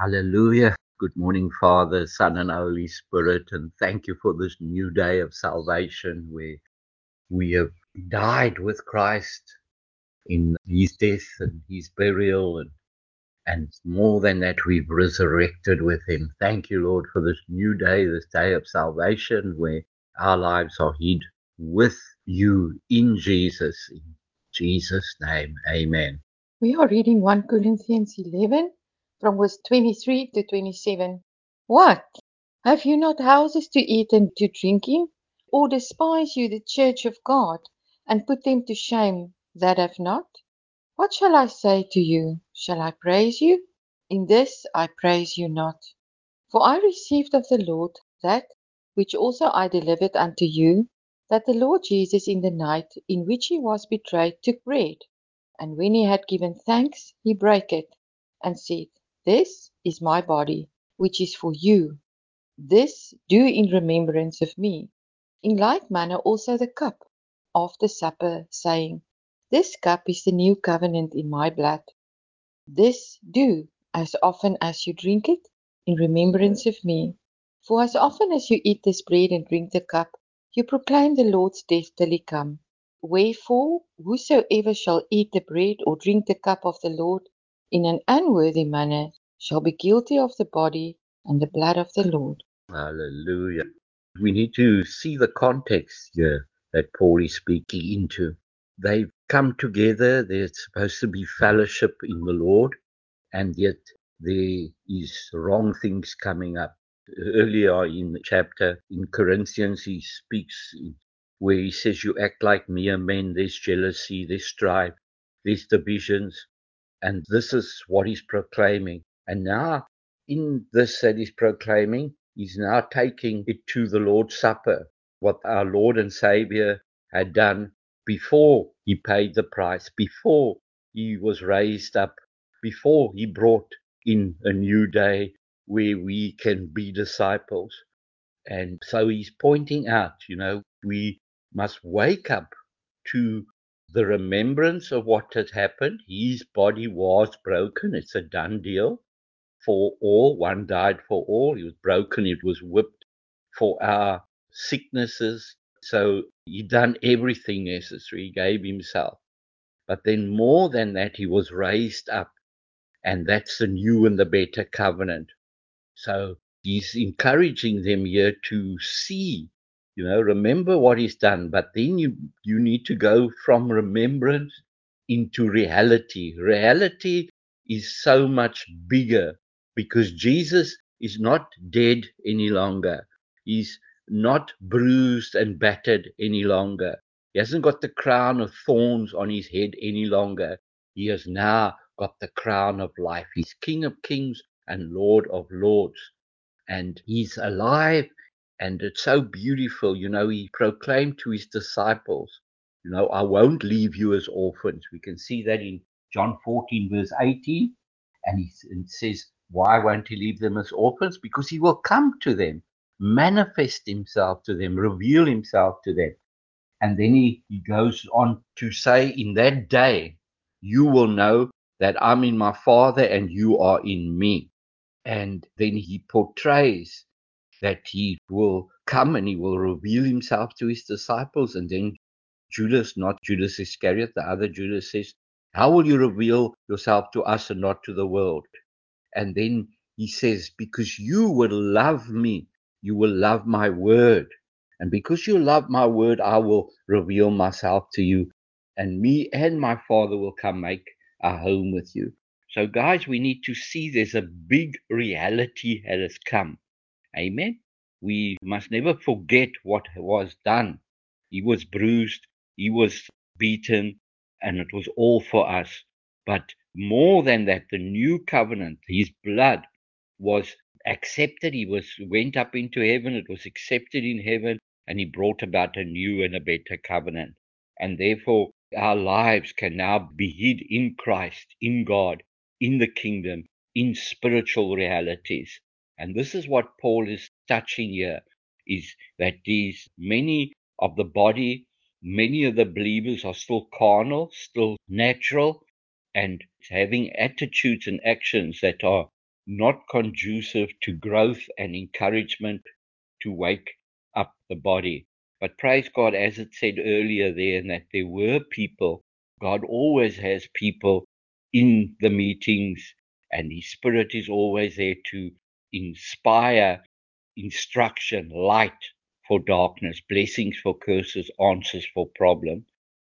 Hallelujah. Good morning, Father, Son, and Holy Spirit. And thank you for this new day of salvation where we have died with Christ in his death and his burial. And more than that, we've resurrected with him. Thank you, Lord, for this new day, this day of salvation where our lives are hid with you in Jesus. In Jesus' name, amen. We are reading 1 Corinthians 11 from verse 23 to 27. What? Have you not houses to eat and to drink in? Or despise you the church of God, and put them to shame that have not? What shall I say to you? Shall I praise you? In this I praise you not. For I received of the Lord that which also I delivered unto you, that the Lord Jesus in the night in which he was betrayed took bread. And when he had given thanks, he brake it, and said, This is my body, which is for you. This do in remembrance of me. In like manner also the cup after supper, saying, This cup is the new covenant in my blood. This do, as often as you drink it, in remembrance of me. For as often as you eat this bread and drink the cup, you proclaim the Lord's death till he come. Wherefore, whosoever shall eat the bread or drink the cup of the Lord in an unworthy manner shall be guilty of the body and the blood of the Lord. Hallelujah. We need to see the context here that Paul is speaking into. They've come together, there's supposed to be fellowship in the Lord, and yet there is wrong things coming up. Earlier in the chapter in Corinthians, he speaks where he says, You act like mere men, there's jealousy, there's strife, there's divisions, and this is what he's proclaiming. And now, in this that he's proclaiming, he's now taking it to the Lord's Supper, what our Lord and Savior had done before he paid the price, before he was raised up, before he brought in a new day where we can be disciples. And so he's pointing out, we must wake up to the remembrance of what had happened. His body was broken. It's a done deal for all. One died for all. He was broken. It was whipped for our sicknesses. So he done everything necessary. He gave himself. But then more than that, he was raised up. And that's the new and the better covenant. So he's encouraging them here to see, remember what he's done, but then you need to go from remembrance into reality. Reality is so much bigger because Jesus is not dead any longer. He's not bruised and battered any longer. He hasn't got the crown of thorns on his head any longer. He has now got the crown of life. He's King of Kings and Lord of Lords. And he's alive, and it's so beautiful. He proclaimed to his disciples, I won't leave you as orphans. We can see that in John 14, verse 18. And it says, why won't he leave them as orphans? Because he will come to them, manifest himself to them, reveal himself to them. And then he goes on to say, in that day, you will know that I'm in my Father and you are in me. And then he portrays that he will come and he will reveal himself to his disciples. And then Judas, not Judas Iscariot, the other Judas says, how will you reveal yourself to us and not to the world? And then he says, because you will love me, you will love my word. And because you love my word, I will reveal myself to you. And me and my Father will come make a home with you. So, guys, we need to see there's a big reality that has come. Amen. We must never forget what was done. He was bruised, he was beaten, and it was all for us. But more than that, the new covenant, his blood was accepted. He went up into heaven, it was accepted in heaven, and he brought about a new and a better covenant. And therefore, our lives can now be hid in Christ, in God, in the kingdom, in spiritual realities. And this is what Paul is touching here, is that these many of the body, many of the believers are still carnal, still natural, and having attitudes and actions that are not conducive to growth and encouragement to wake up the body. But praise God, as it said earlier there, and that there were people, God always has people in the meetings, and His Spirit is always there to inspire instruction, light for darkness, blessings for curses, answers for problems.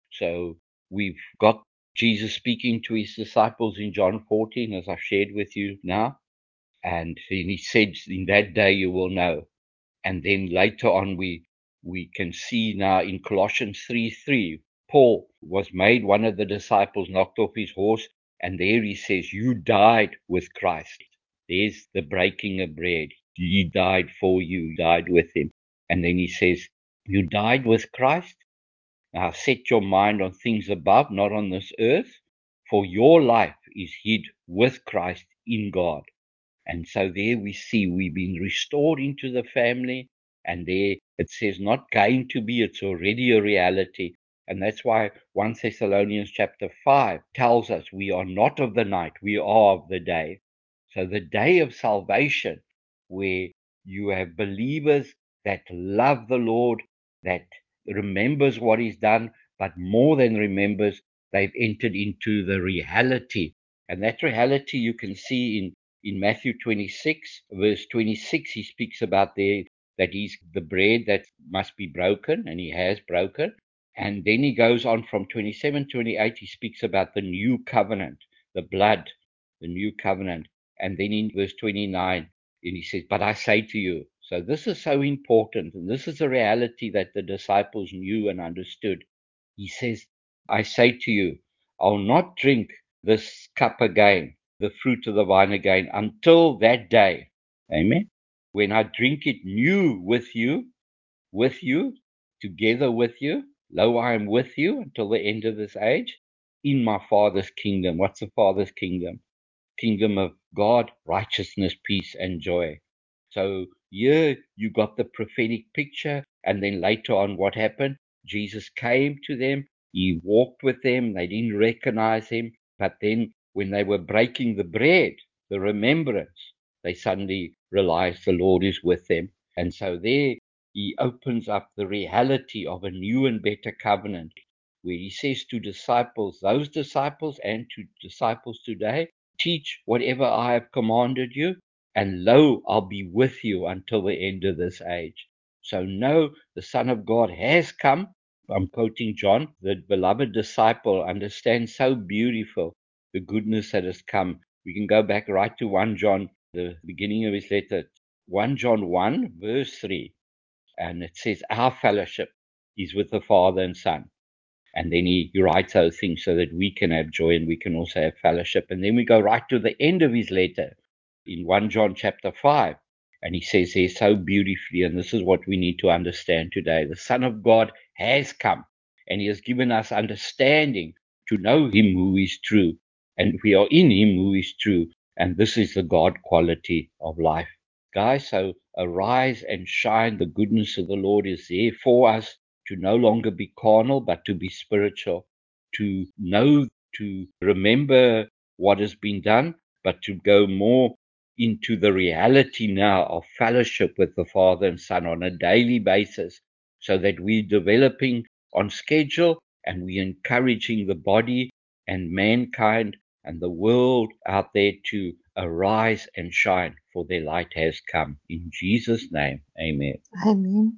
So we've got Jesus speaking to his disciples in John 14, as I've shared with you now. And he said, in that day you will know. And then later on, we can see now in Colossians 3:3, Paul was made one of the disciples, knocked off his horse, and there he says, you died with Christ. There's the breaking of bread. He died for you, died with him. And then he says, you died with Christ. Now set your mind on things above, not on this earth, for your life is hid with Christ in God. And so there we see we've been restored into the family, and there it says not going to be, it's already a reality. And that's why 1 Thessalonians chapter 5 tells us we are not of the night, we are of the day. So the day of salvation, where you have believers that love the Lord, that remembers what he's done, but more than remembers, they've entered into the reality. And that reality you can see in Matthew 26, verse 26, he speaks about there that he's the bread that must be broken, and he has broken. And then he goes on from 27, 28, he speaks about the new covenant, the blood, the new covenant. And then in verse 29, and he says, but I say to you. So this is so important, and this is a reality that the disciples knew and understood. He says, I say to you, I'll not drink this cup again, the fruit of the vine again, until that day, amen, when I drink it new with you, together with you. Lo, I am with you until the end of this age, in my Father's kingdom. What's the Father's kingdom? Kingdom of God, righteousness, peace, and joy. So here you got the prophetic picture, and then later on what happened? Jesus came to them, he walked with them, they didn't recognize him, but then when they were breaking the bread, the remembrance, they suddenly realized the Lord is with them. And so there he opens up the reality of a new and better covenant, where he says to disciples, those disciples and to disciples today, teach whatever I have commanded you, and lo, I'll be with you until the end of this age. So know the Son of God has come. I'm quoting John, the beloved disciple, understands so beautiful the goodness that has come. We can go back right to 1 John, the beginning of his letter, 1 John 1, verse 3. And it says, our fellowship is with the Father and Son. And then he writes those things so that we can have joy and we can also have fellowship. And then we go right to the end of his letter in 1 John chapter 5. And he says there so beautifully, and this is what we need to understand today. The Son of God has come, and he has given us understanding to know him who is true. And we are in him who is true. And this is the God quality of life. Guys, so arise and shine. The goodness of the Lord is there for us to no longer be carnal, but to be spiritual, to know, to remember what has been done, but to go more into the reality now of fellowship with the Father and Son on a daily basis, so that we're developing on schedule and we're encouraging the body and mankind and the world out there to arise and shine, for their light has come. In Jesus' name, amen. Amen.